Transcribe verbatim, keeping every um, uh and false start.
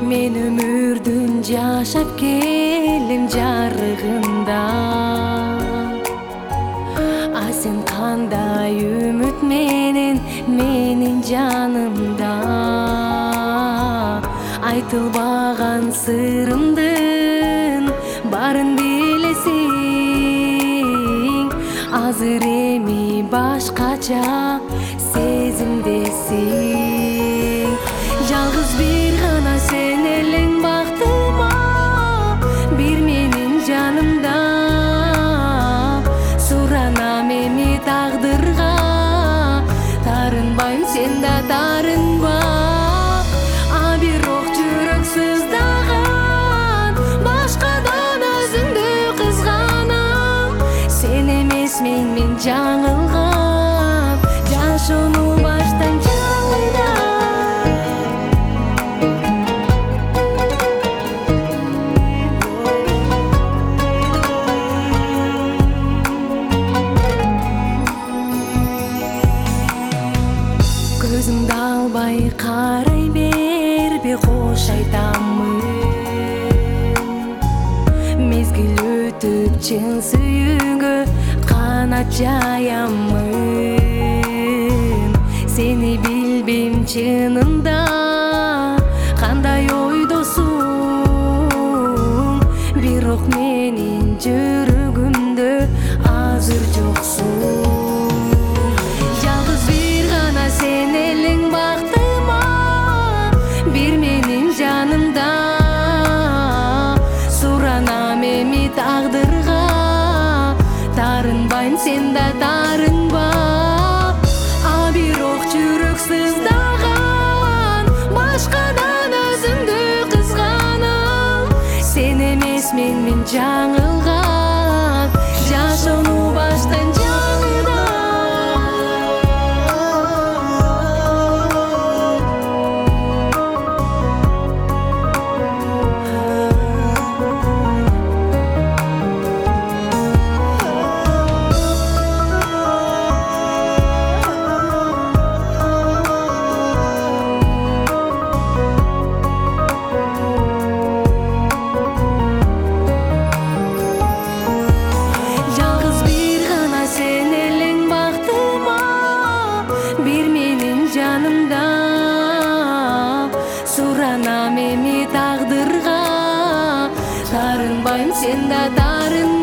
мен өмүрдүн жашап келем жарыгында. А сен кандай үмүт менен менин жанымда. Айтылбаган сырымдын барын билесиң. Азыр эми башкача сезимдесиң. Жалгыз бир гана сен элең бактыма, бир менин жанымда. Суранам эми тагдырга, тарынбайм, сен да тарынба. А бирок жүрөк сыздаган, башкадан өзүңдү кызганам. Сен эмес менин жаңылган, жашоону баштан жаңыдам. Көзүңдү албай карай бербе, кош айтамын. Мезгил өтүп чын сүйүүгө канат жаямын. Сени билбейм чынында кандай ойдосуң, бирок менин жүрөгүмдө азыр жоксуң. Жалгыз бир гана сен элең бактыма, бир менин жанымда. Суранам эми тагдырга, тарынбайм, сен да тарынба. А бирок жүрөк сыздаган, башкадан өзүңдү кызганам. Сен эмес менин жаңылган, жашоону баштан жаңыдам. Жалгыз бир гана сен элең бактыма, бир менин жанымда. Суранам эми тагдырга, тарынбайм, сен да тарынба.